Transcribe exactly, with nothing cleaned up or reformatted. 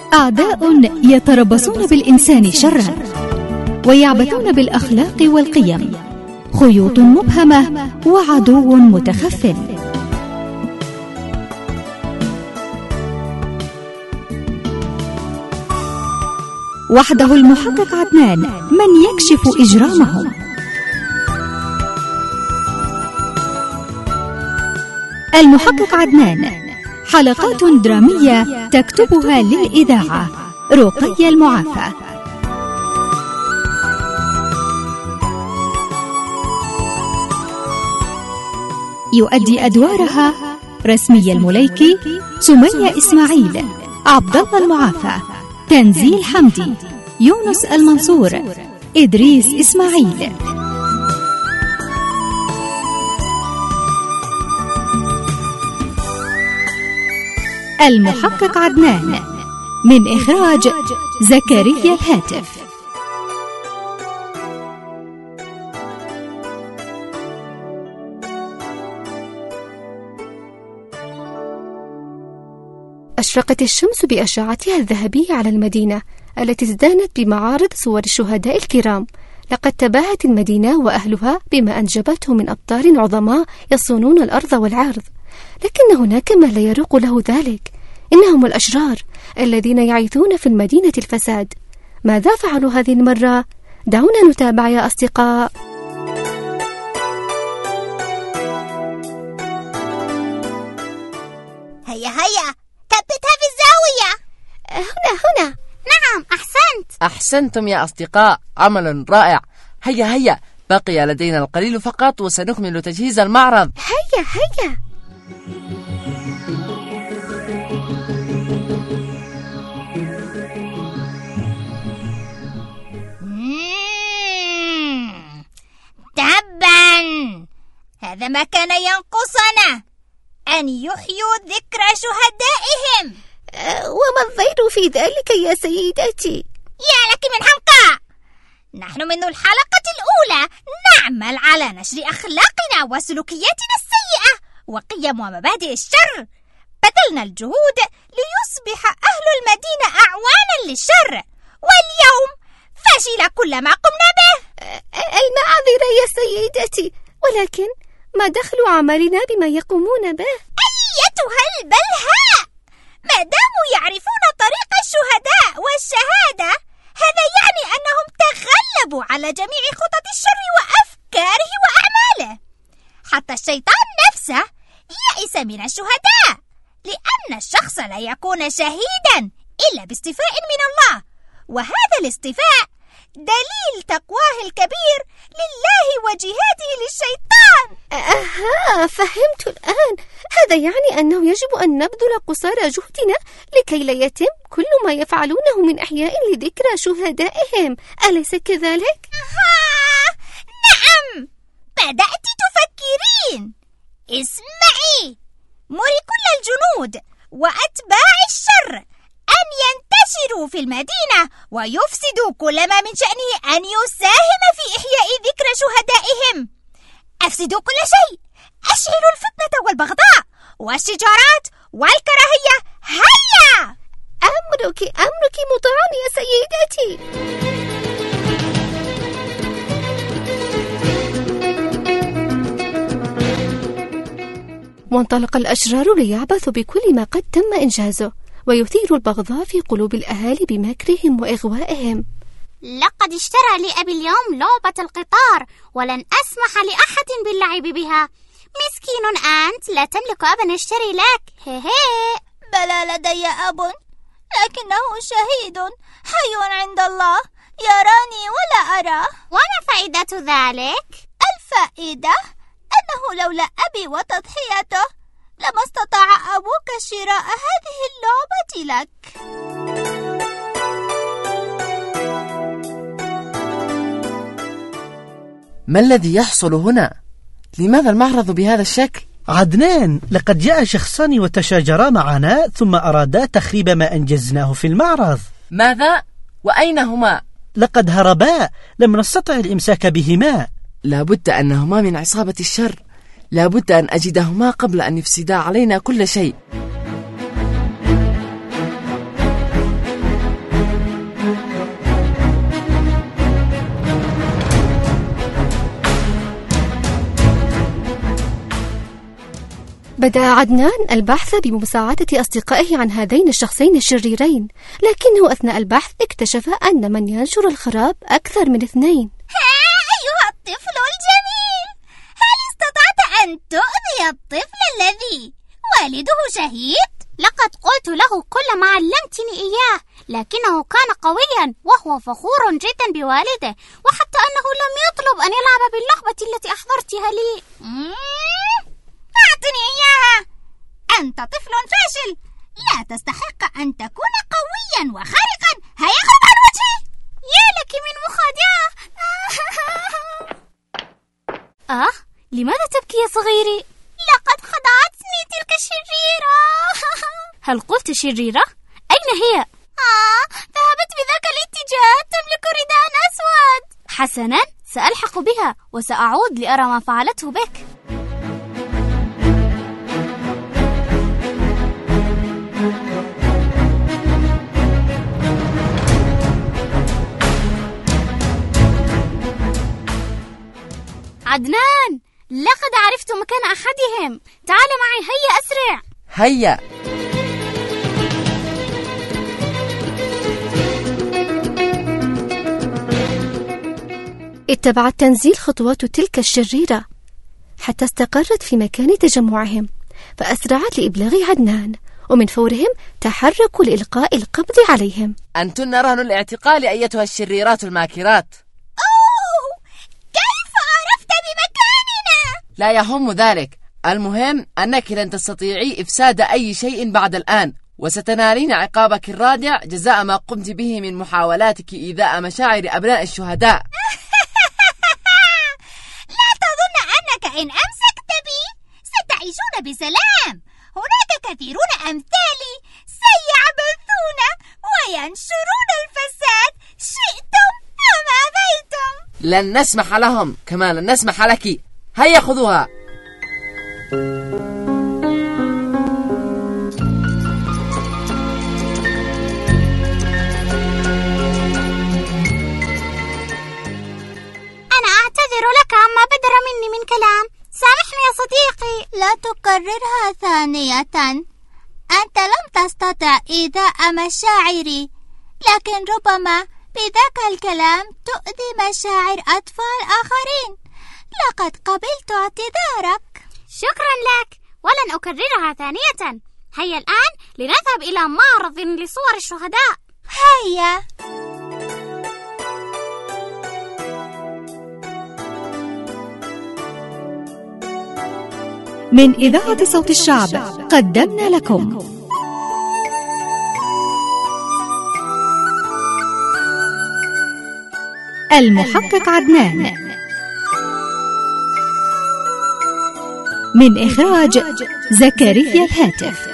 أعداء يتربصون بالإنسان شرا ويعبثون بالأخلاق والقيم، خيوط مبهمة وعدو متخفٍ. وحده المحقق عدنان من يكشف إجرامهم. المحقق عدنان، حلقات درامية تكتبها للإذاعة رقية المعافى. يؤدي أدوارها رسمية المليكي، سمية إسماعيل، عبد الله المعافى، تنزيل حمدي، يونس المنصور، إدريس إسماعيل. المحقق عدنان، من إخراج زكريا الهاتف. أشرقت الشمس بأشعتها الذهبية على المدينة التي ازدانت بمعارض صور الشهداء الكرام. لقد تباهت المدينة وأهلها بما أنجبته من أبطال عظماء يصونون الأرض والعرض، لكن هناك ما لا يروق له ذلك. إنهم الأشرار الذين يعيثون في المدينة الفساد. ماذا فعلوا هذه المرة؟ دعونا نتابع يا أصدقاء. هيا هيا، ثبتها في الزاوية. هنا هنا. نعم، أحسنت. أحسنتم يا أصدقاء، عمل رائع. هيا هيا، بقي لدينا القليل فقط وسنكمل تجهيز المعرض. هيا هيا. تبا، هذا ما كان ينقصنا، أن يحيوا ذكرى شهدائهم. أه وما الضير في ذلك يا سيدتي؟ يا لك من حمقاء. نحن منذ الحلقة الأولى نعمل على نشر أخلاقنا وسلوكياتنا السيئة وقيم ومبادئ الشر. بذلنا الجهود ليصبح أهل المدينة أعوانا للشر، واليوم فشل كل ما قمنا به. المعذرة يا سيدتي، ولكن ما دخل عملنا بما يقومون به؟ أيتها البلهاء، ما داموا يعرفون طريق الشهداء والشهادة، هذا يعني أنهم تغلبوا على جميع خطط الشر وأفكاره وأعماله. حتى الشيطان نفسه يئس من الشهداء، لأن الشخص لا يكون شهيدا إلا باصطفاء من الله، وهذا الاصطفاء دليل تقواه الكبير لله وجهاده للشيطان. أها، فهمت الآن. هذا يعني أنه يجب أن نبذل قصارى جهدنا لكي لا يتم كل ما يفعلونه من إحياء لذكرى شهدائهم، أليس كذلك؟ آه، نعم، بدأت تفكرين. اسمعي، مري كل الجنود وأتباع الشر أن ينتشروا في المدينة ويفسدوا كل ما من شأنه أن يساهم في إحياء ذكرى شهدائهم. أفسدوا كل شيء، أشعلوا الفتنة والبغضاء والشجارات والكراهية. هيا! أمرك أمرك مطاعا يا سيدتي. وانطلق الأشرار ليعبثوا بكل ما قد تم إنجازه ويثير البغضاء في قلوب الأهالي بمكرهم وإغوائهم. لقد اشترى لي أبي اليوم لعبة القطار، ولن أسمح لأحد باللعب بها. مسكين أنت، لا تملك أبا يشتري لك. هيه. بلى، لدي أب، لكنه شهيد حي عند الله، يراني ولا أراه. وما فائدة ذلك؟ الفائدة أنه لولا أبي وتضحيته لما استطاع أبوك شراء هذه اللعبة لك. ما الذي يحصل هنا؟ لماذا المعرض بهذا الشكل؟ عدنان، لقد جاء شخصان وتشاجرا معنا ثم أرادا تخريب ما أنجزناه في المعرض. ماذا؟ وأين هما؟ لقد هربا، لم نستطع الإمساك بهما. لابد أنهما من عصابة الشر، لابد أن أجدهما قبل أن يفسدا علينا كل شيء. بدأ عدنان البحث بمساعدة أصدقائه عن هذين الشخصين الشريرين، لكنه أثناء البحث اكتشف أن من ينشر الخراب أكثر من اثنين. أيها الطفل الجميل، هل استطعت أن تؤذي الطفل الذي والده شهيد؟ لقد قلت له كل ما علمتني إياه، لكنه كان قويا وهو فخور جدا بوالده، وحتى أنه لم يطلب أن يلعب باللعبة التي أحضرتها لي. أعطني إياها. أنت طفل فاشل، لا تستحق أن تكون قويا وخارقا. هيا اخرج عن وجهي. يا لك من مخادعة. آه لماذا تبكي يا صغيري؟ لقد خدعتني تلك الشريرة. هل قلت شريرة؟ أين هي؟ آه ذهبت بذاك الاتجاه، تملك رداء أسود. حسنا، سألحق بها وسأعود لأرى ما فعلته بك. عدنان، لقد عرفت مكان أحدهم. تعال معي، هيا أسرع. هيا. اتبعت تنزيل خطوات تلك الشريرة حتى استقرت في مكان تجمعهم، فأسرعت لإبلاغ عدنان، ومن فورهم تحركوا لإلقاء القبض عليهم. أنتن رهن الاعتقال أيتها الشريرات الماكرات. أوه، كيف عرفت بمكاننا؟ لا يهم ذلك، المهم أنك لن تستطيعي إفساد أي شيء بعد الآن، وستنالين عقابك الرادع جزاء ما قمت به من محاولاتك إيذاء مشاعر أبناء الشهداء. لا تظن أنك إن أمسكت بي ستعيشون بسلام. هناك كثيرون أمثالي سيعبثون وينشرون الفساد، شئتم أم أبيتم. لن نسمح لهم، كما لن نسمح لك. هيا خذوها. أنا أعتذر لك عما بدر مني من كلام، سامحني يا صديقي. لا تكررها ثانية. أنت لم تستطع إيذاء مشاعري، لكن ربما بذاك الكلام تؤذي مشاعر أطفال آخرين. لقد قبلت اعتذارك. شكرا لك، ولن أكررها ثانية. هيا الآن لنذهب إلى معرض لصور الشهداء. هيا. من إذاعة صوت الشعب قدمنا لكم المحقق عدنان، من إخراج زكريا الهاتف.